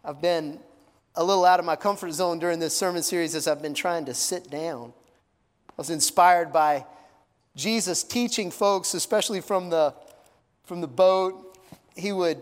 I've been a little out of my comfort zone during this sermon series as I've been trying to sit down. I was inspired by Jesus teaching folks, especially from the boat. He would,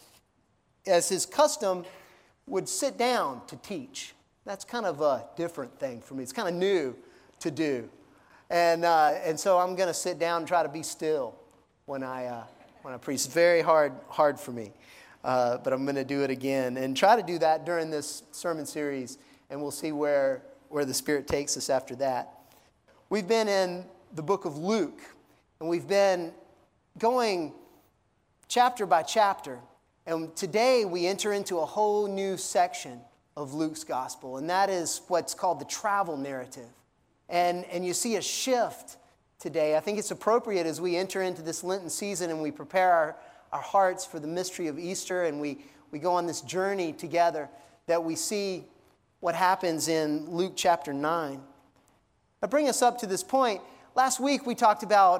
as his custom, would sit down to teach. That's kind of a different thing for me. It's kind of new to do. And so I'm going to sit down and try to be still when I preach. It's very hard for me. But I'm going to do it again and try to do that during this sermon series, and we'll see where the Spirit takes us after that. We've been in the book of Luke, and we've been going chapter by chapter, and today we enter into a whole new section of Luke's gospel, and that is what's called the travel narrative. And you see a shift today. I think it's appropriate as we enter into this Lenten season and we prepare our hearts for the mystery of Easter, and we go on this journey together, that we see what happens in Luke chapter 9. I bring us up to this point. Last week we talked about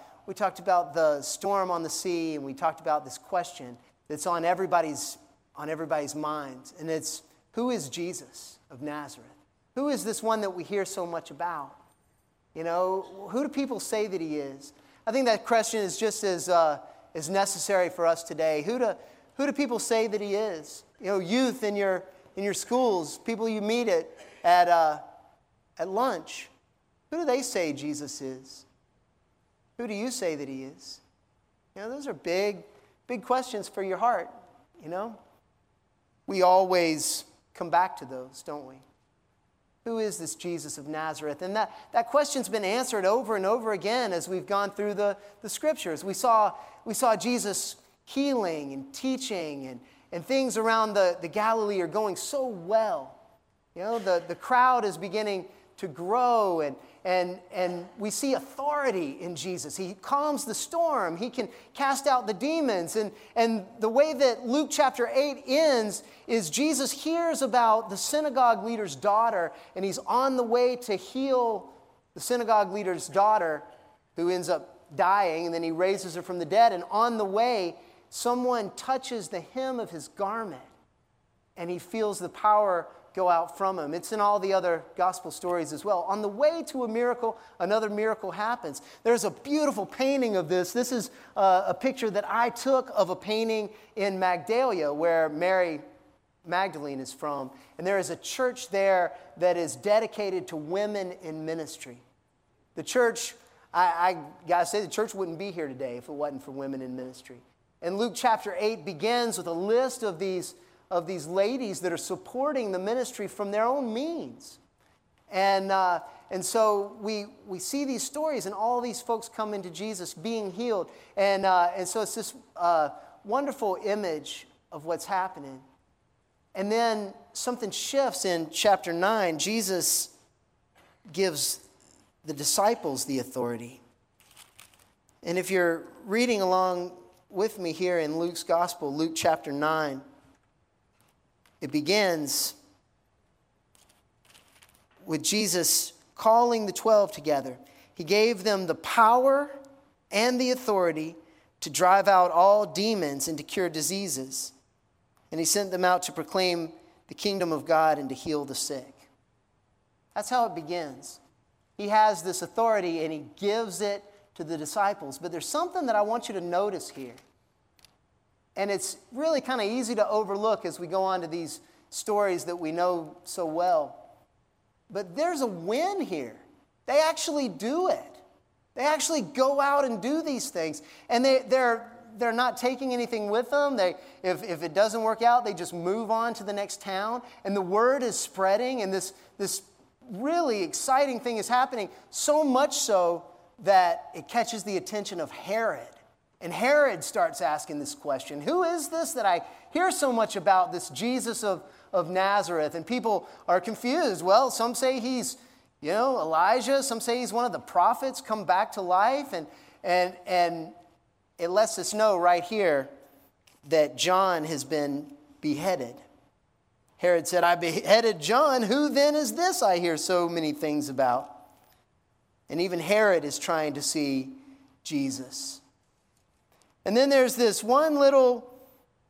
the storm on the sea, and we talked about this question that's on everybody's minds, and it's, who is Jesus of Nazareth? Who is this one that we hear so much about? You know, who do people say that he is? I think that question is just as necessary for us today. Who do people say that he is? You know, youth in your schools, people you meet at lunch. Who do they say Jesus is? Who do you say that he is? You know, those are big questions for your heart, you know. We always come back to those, don't we? Who is this Jesus of Nazareth? And that question's been answered over and over again as we've gone through the scriptures. We saw Jesus healing and teaching, and things around the Galilee are going so well. You know, the crowd is beginning to grow, and we see authority in Jesus. He calms the storm. He can cast out the demons. And the way that Luke chapter 8 ends is Jesus hears about the synagogue leader's daughter, and he's on the way to heal the synagogue leader's daughter, who ends up dying, and then he raises her from the dead. And on the way, someone touches the hem of his garment, and he feels the power go out from him. It's in all the other gospel stories as well. On the way to a miracle, another miracle happens. There's a beautiful painting of this. This is a picture that I took of a painting in Magdalia, where Mary Magdalene is from. And there is a church there that is dedicated to women in ministry. The church, I gotta say, the church wouldn't be here today if it wasn't for women in ministry. And Luke chapter 8 begins with a list of these ladies that are supporting the ministry from their own means. And so we see these stories, and all these folks come into Jesus being healed. And so it's this wonderful image of what's happening. And then something shifts in chapter 9. Jesus gives the disciples the authority. And if you're reading along with me here in Luke's gospel, Luke chapter 9, it begins with Jesus calling the 12 together. He gave them the power and the authority to drive out all demons and to cure diseases. And he sent them out to proclaim the kingdom of God and to heal the sick. That's how it begins. He has this authority and he gives it to the disciples. But there's something that I want you to notice here. And it's really kind of easy to overlook as we go on to these stories that we know so well. But there's a win here. They actually do it. They actually go out and do these things. And they're not taking anything with them. If it doesn't work out, they just move on to the next town. And the word is spreading, and this really exciting thing is happening, so much so that it catches the attention of Herod. And Herod starts asking this question, who is this that I hear so much about, this Jesus of Nazareth? And people are confused. Well, some say he's, Elijah. Some say he's one of the prophets come back to life. And it lets us know right here that John has been beheaded. Herod said, I beheaded John. Who then is this I hear so many things about? And even Herod is trying to see Jesus. And then there's this one little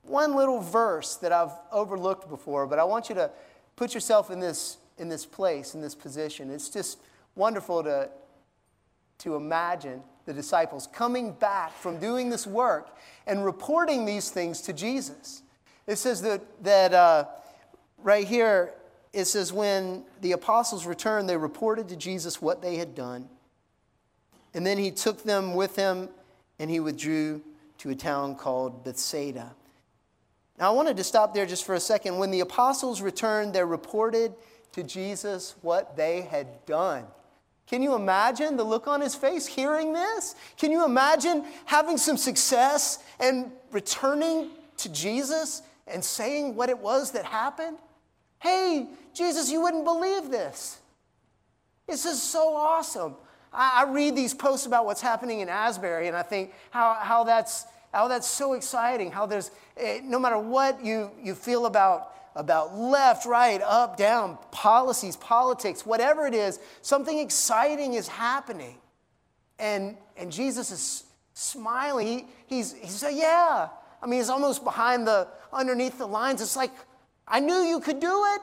one little verse that I've overlooked before, but I want you to put yourself in this place, in this position. It's just wonderful to imagine the disciples coming back from doing this work and reporting these things to Jesus. It says that right here, it says, when the apostles returned, they reported to Jesus what they had done. And then he took them with him, and he withdrew to a town called Bethsaida. Now, I wanted to stop there just for a second. When the apostles returned, they reported to Jesus what they had done. Can you imagine the look on his face hearing this? Can you imagine having some success and returning to Jesus and saying what it was that happened? Hey, Jesus, you wouldn't believe this. This is so awesome. I read these posts about what's happening in Asbury, and I think how that's so exciting. How there's, no matter what you feel about left, right, up, down, policies, politics, whatever it is, something exciting is happening. And Jesus is smiling. He's like, yeah. I mean, it's almost underneath the lines. It's like, I knew you could do it.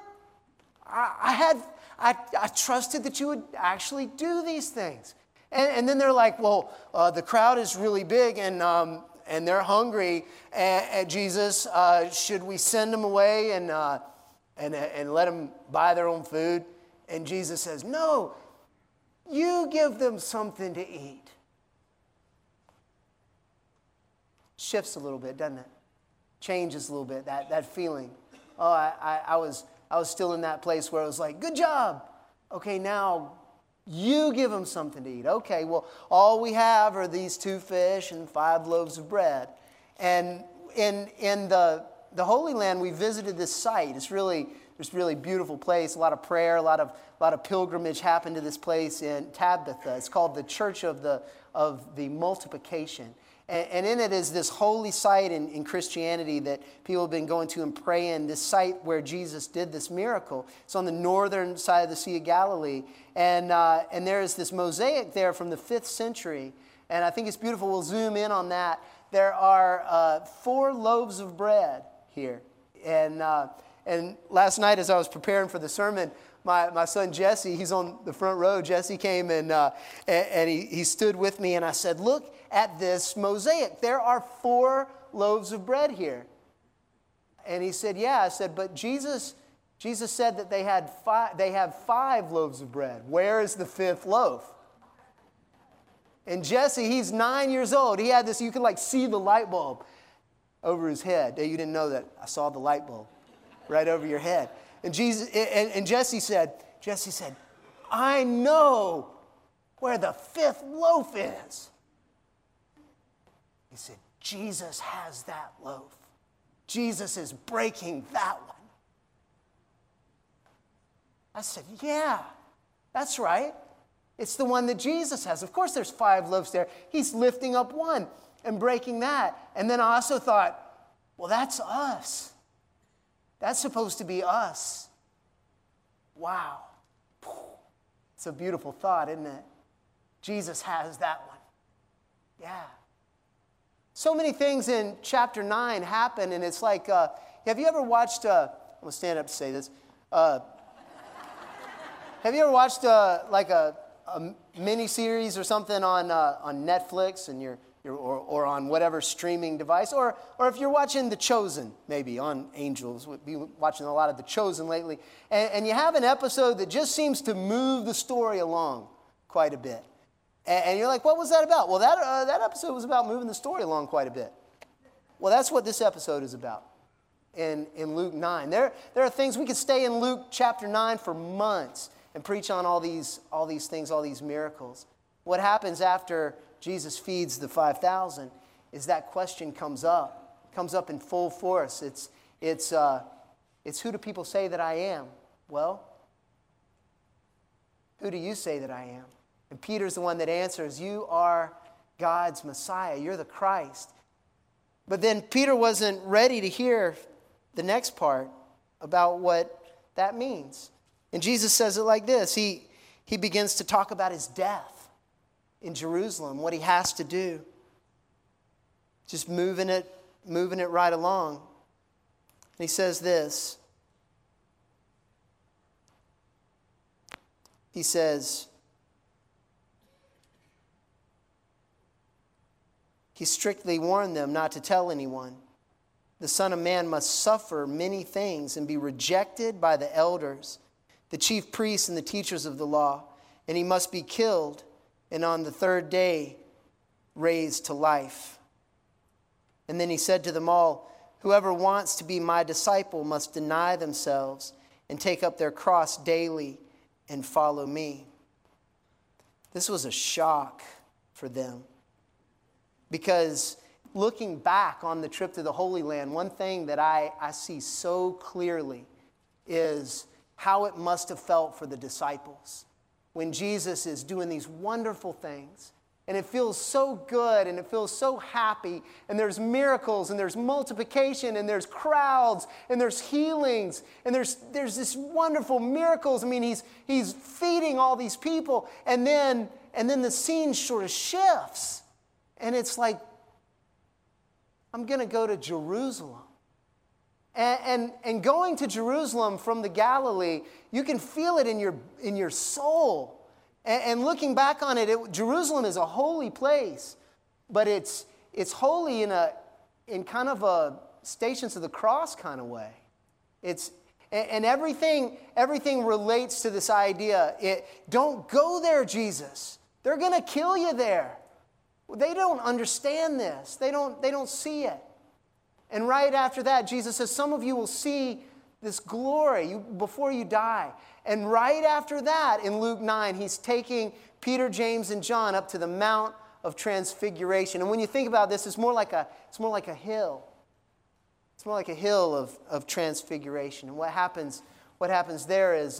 I trusted that you would actually do these things. And then they're like, well, the crowd is really big and they're hungry. And Jesus, should we send them away and let them buy their own food? And Jesus says, no, you give them something to eat. Shifts a little bit, doesn't it? Changes a little bit, that feeling. Oh, I was still in that place where I was like, good job. Okay, now you give them something to eat. Okay, well, all we have are these 2 fish and 5 loaves of bread. And in the Holy Land, we visited this site. It's really beautiful place. A lot of prayer, a lot of pilgrimage happened to this place in Tabitha. It's called the Church of the Multiplication. And in it is this holy site in Christianity that people have been going to and praying, this site where Jesus did this miracle. It's on the northern side of the Sea of Galilee. And there is this mosaic there from the 5th century. And I think it's beautiful. We'll zoom in on that. There are 4 loaves of bread here. And last night as I was preparing for the sermon, my son Jesse, he's on the front row. Jesse came and he stood with me, and I said, look at this mosaic. There are 4 loaves of bread here. And he said, yeah. I said, but Jesus said that they have 5 loaves of bread. Where is the 5th loaf? And Jesse, he's 9 years old. He had this, you could see the light bulb over his head. You didn't know that. I saw the light bulb right over your head. And Jesse said, I know where the 5th loaf is. He said, Jesus has that loaf. Jesus is breaking that one. I said, yeah, that's right. It's the one that Jesus has. Of course there's 5 loaves there. He's lifting up one and breaking that. And then I also thought, well, that's us. That's supposed to be us. Wow. It's a beautiful thought, isn't it? Jesus has that one. Yeah. So many things in chapter 9 happen, and it's like, have you ever watched, I'm going to stand up to say this. Have you ever watched a mini-series or something on Netflix and or on whatever streaming device, or if you're watching The Chosen, maybe on Angels, we've been watching a lot of The Chosen lately, and you have an episode that just seems to move the story along quite a bit. And you're like, what was that about? Well, that episode was about moving the story along quite a bit. Well, that's what this episode is about in Luke 9. There are things, we could stay in Luke chapter 9 for months and preach on all these things, all these miracles. What happens after Jesus feeds the 5,000 is that question comes up in full force. It's who do people say that I am? Well, who do you say that I am? And Peter's the one that answers, you are God's Messiah. You're the Christ. But then Peter wasn't ready to hear the next part about what that means. And Jesus says it like this. He begins to talk about his death in Jerusalem, what he has to do. Just moving it right along. He says this. He says, he strictly warned them not to tell anyone. The Son of Man must suffer many things and be rejected by the elders, the chief priests and the teachers of the law, and he must be killed and on the third day raised to life. And then he said to them all, whoever wants to be my disciple must deny themselves and take up their cross daily and follow me. This was a shock for them, because looking back on the trip to the Holy Land, one thing that I see so clearly is how it must have felt for the disciples when Jesus is doing these wonderful things. And it feels so good and it feels so happy. And there's miracles and there's multiplication and there's crowds and there's healings and there's this wonderful miracles. I mean, he's feeding all these people. And then the scene sort of shifts. And it's like, I'm going to go to Jerusalem. And going to Jerusalem from the Galilee, you can feel it in your soul. And looking back on it, Jerusalem is a holy place, but it's holy in kind of a Stations of the Cross kind of way. And everything relates to this idea. Don't go there, Jesus. They're going to kill you there. They don't understand this. They don't see it. And right after that, Jesus says, some of you will see this glory before you die. And right after that, in Luke 9, he's taking Peter, James, and John up to the Mount of Transfiguration. And when you think about this, it's more like a hill. It's more like a hill of transfiguration. And what happens there is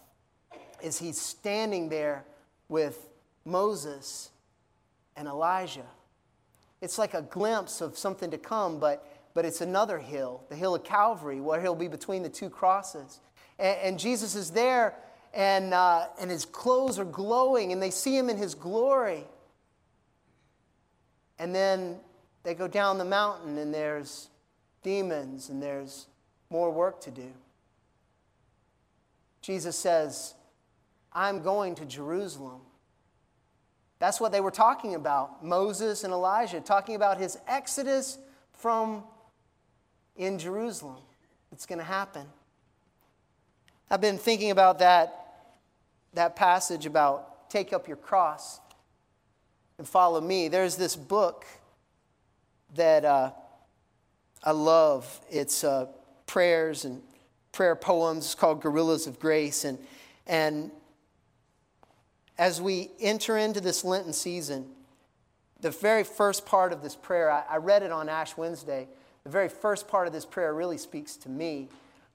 he's standing there with Moses and Elijah. It's like a glimpse of something to come, but it's another hill, the hill of Calvary, where he'll be between the two crosses. And Jesus is there, and his clothes are glowing, and they see him in his glory. And then they go down the mountain, and there's demons, and there's more work to do. Jesus says, I'm going to Jerusalem. That's what they were talking about, Moses and Elijah, talking about his exodus from in Jerusalem. It's going to happen. I've been thinking about that passage about take up your cross and follow me. There's this book that I love. It's prayers and prayer poems. It's called Guerrillas of Grace. And as we enter into this Lenten season, the very first part of this prayer, I read it on Ash Wednesday. The very first part of this prayer really speaks to me,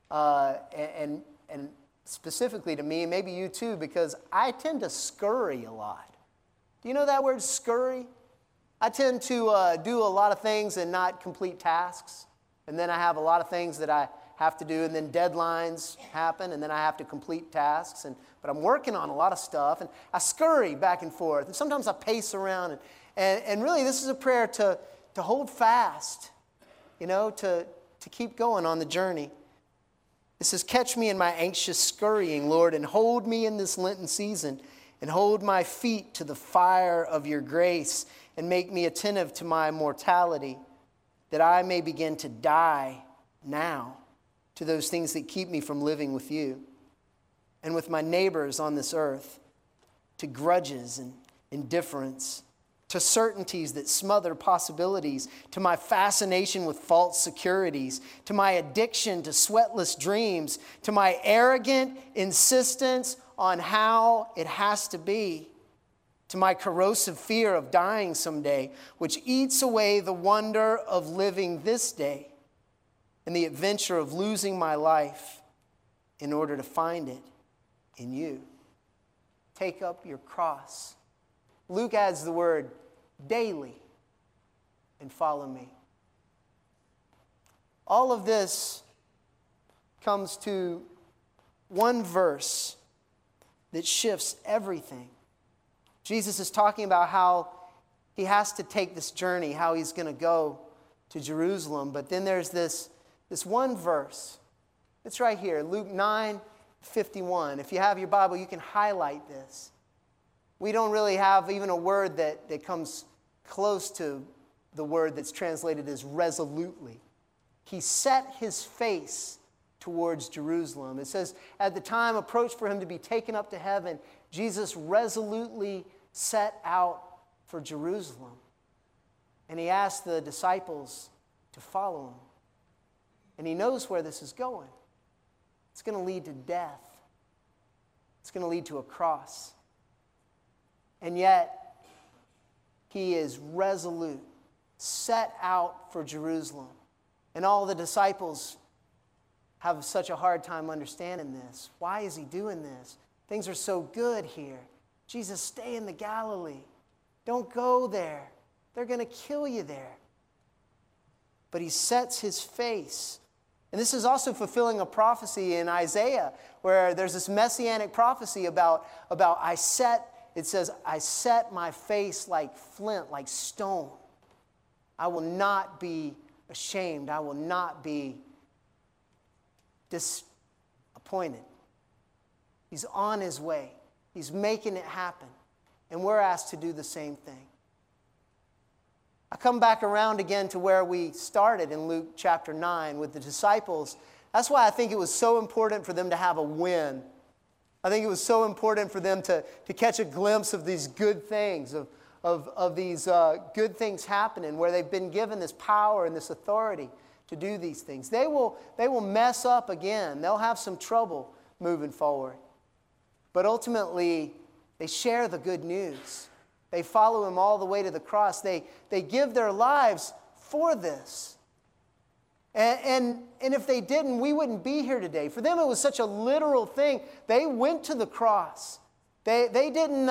and specifically to me, and maybe you too, because I tend to scurry a lot. Do you know that word, scurry? I tend to do a lot of things and not complete tasks, and then I have a lot of things that I have to do, and then deadlines happen, and then I have to complete tasks, but I'm working on a lot of stuff, and I scurry back and forth, and sometimes I pace around, and really this is a prayer to hold fast, to keep going on the journey. It says, catch me in my anxious scurrying, Lord, and hold me in this Lenten season, and hold my feet to the fire of your grace, and make me attentive to my mortality, that I may begin to die now to those things that keep me from living with you and with my neighbors on this earth, to grudges and indifference, to certainties that smother possibilities, to my fascination with false securities, to my addiction to sweatless dreams, to my arrogant insistence on how it has to be, to my corrosive fear of dying someday, which eats away the wonder of living this day and the adventure of losing my life in order to find it in you. Take up your cross. Luke adds the word daily and follow me. All of this comes to one verse that shifts everything. Jesus is talking about how he has to take this journey, how he's going to go to Jerusalem. But then there's this this one verse. It's right here, Luke 9:51. If you have your Bible, you can highlight this. We don't really have even a word that comes close to the word that's translated as resolutely. He set his face towards Jerusalem. It says, at the time approached for him to be taken up to heaven, Jesus resolutely set out for Jerusalem. And he asked the disciples to follow him. And he knows where this is going. It's going to lead to death. It's going to lead to a cross. And yet, he is resolute, set out for Jerusalem. And all the disciples have such a hard time understanding this. Why is he doing this? Things are so good here. Jesus, stay in the Galilee. Don't go there. They're going to kill you there. But he sets his face. And this is also fulfilling a prophecy in Isaiah, where there's this messianic prophecy about it says, I set my face like flint, like stone. I will not be ashamed. I will not be disappointed. He's on his way. He's making it happen. And we're asked to do the same thing. I come back around again to where we started in Luke chapter 9 with the disciples. That's why I think it was so important for them to have a win. I think it was so important for them to catch a glimpse of these good things, of these good things happening, where they've been given this power and this authority to do these things. They will mess up again. They'll have some trouble moving forward. But ultimately, they share the good news. They follow him all the way to the cross. They give their lives for this. And if they didn't, we wouldn't be here today. For them, it was such a literal thing. They went to the cross. They didn't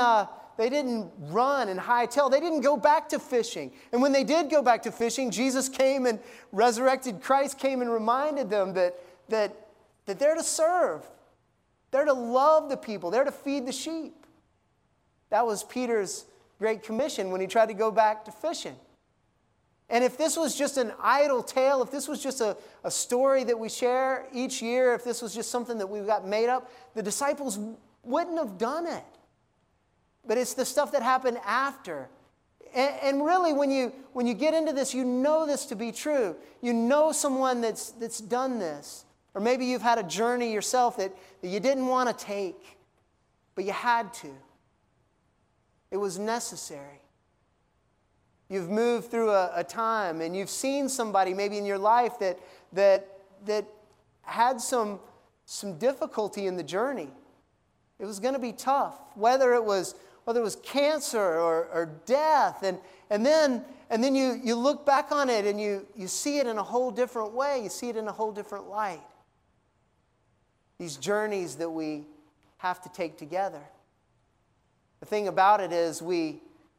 run and hightail. They didn't go back to fishing. And when they did go back to fishing, Jesus came and resurrected Christ came and reminded them that they're to serve. They're to love the people. They're to feed the sheep. That was Peter's great commission when he tried to go back to fishing. And if this was just an idle tale, if this was just a story that we share each year, if this was just something that we've got made up, the disciples wouldn't have done it. But it's the stuff that happened after. And really, when you get into this, you know this to be true. You know someone that's done this. Or maybe you've had a journey yourself that you didn't want to take, but you had to. It was necessary. You've moved through a time and you've seen somebody maybe in your life that had some difficulty in the journey. It was going to be tough, whether it was cancer or death, and then you look back on it and you see it in a whole different way. You see it in a whole different light. These journeys that we have to take together. The thing about it is we're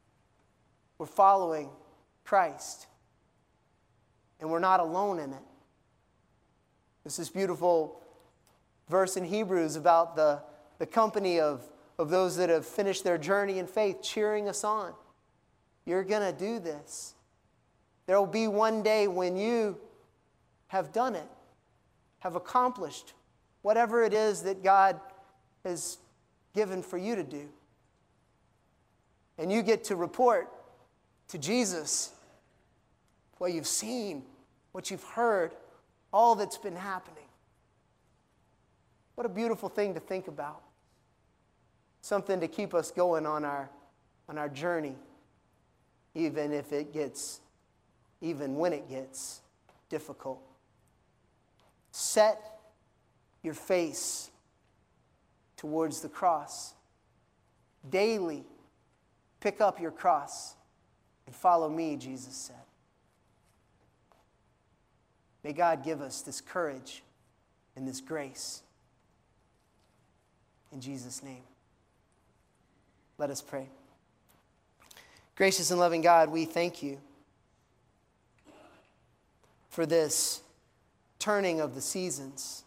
following Christ, and we're not alone in it. There's this beautiful verse in Hebrews about the company of those that have finished their journey in faith cheering us on. You're going to do this. There will be one day when you have done it, have accomplished whatever it is that God has given for you to do. And you get to report to Jesus what you've seen, what you've heard, all that's been happening. What a beautiful thing to think about. Something to keep us going on our journey, even when it gets difficult. Set your face towards the cross. Daily, pick up your cross and follow me, Jesus said. May God give us this courage and this grace. In Jesus' name. Let us pray. Gracious and loving God, we thank you for this turning of the seasons,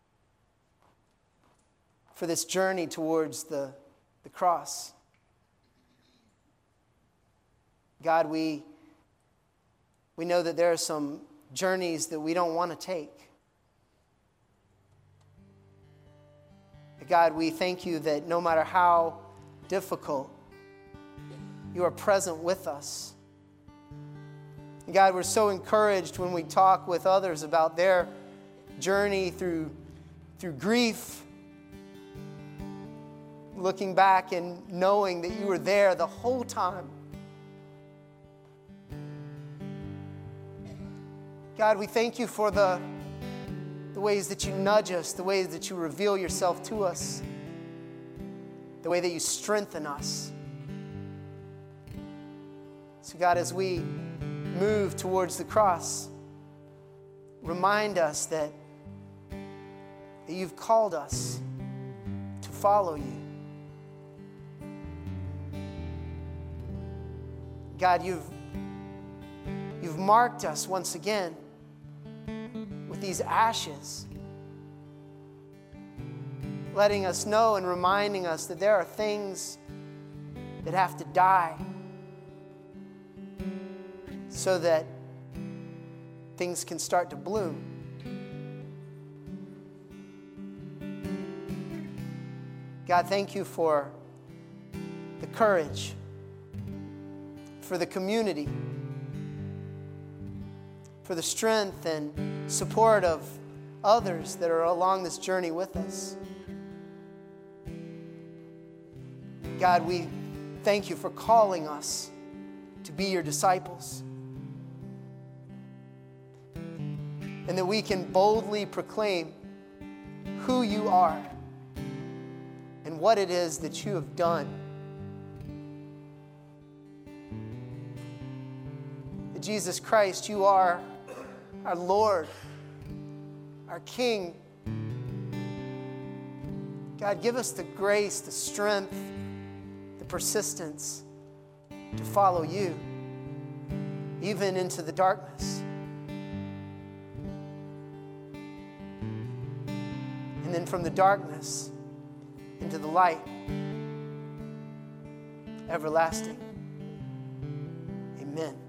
for this journey towards the cross. God, we know that there are some journeys that we don't want to take. God, we thank you that no matter how difficult, you are present with us. God, we're so encouraged when we talk with others about their journey through grief, looking back and knowing that you were there the whole time. God, we thank you for the ways that you nudge us, the ways that you reveal yourself to us, the way that you strengthen us. So God, as we move towards the cross, remind us that you've called us to follow you. God, you've marked us once again with these ashes, letting us know and reminding us that there are things that have to die so that things can start to bloom. God, thank you for the courage, for the community, for the strength and support of others that are along this journey with us. God, we thank you for calling us to be your disciples, and that we can boldly proclaim who you are and what it is that you have done. That Jesus Christ, you are our Lord, our King. God, give us the grace, the strength, the persistence to follow you, even into the darkness. And then from the darkness into the light, everlasting. Amen.